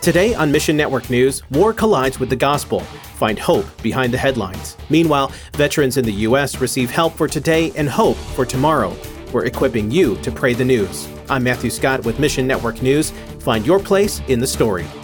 Today on Mission Network News, war collides with the gospel. Find hope behind the headlines. Meanwhile, veterans in the U.S. receive help for today and hope for tomorrow. We're equipping you to pray the news. I'm Matthew Scott with Mission Network News. Find your place in the story.